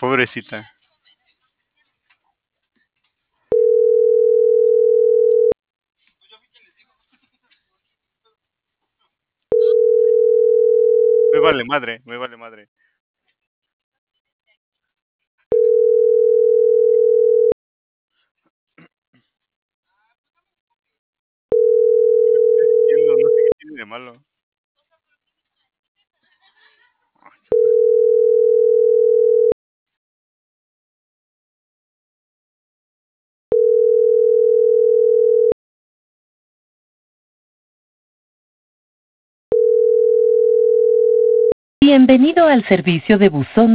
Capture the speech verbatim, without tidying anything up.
Pobrecita. Me vale madre, me vale madre. Entiendo, no sé qué tiene de malo. Bienvenido al servicio de buzón